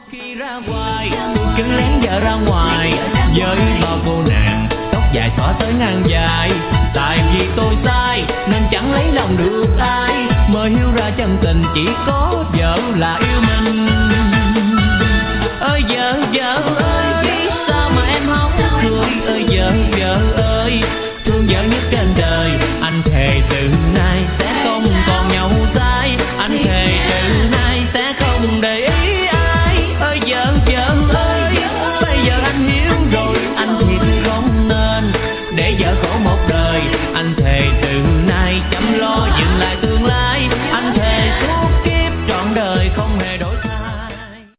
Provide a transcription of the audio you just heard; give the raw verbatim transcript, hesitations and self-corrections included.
Khi ra ngoài tôi cứ lén vợ ra ngoài với bao cô nàng tóc dài xõa tới ngang vai. Tại vì tôi sai nên chẳng lấy lòng được ai, mới hiểu ra chân tình chỉ có vợ là yêu mình. Ơi vợ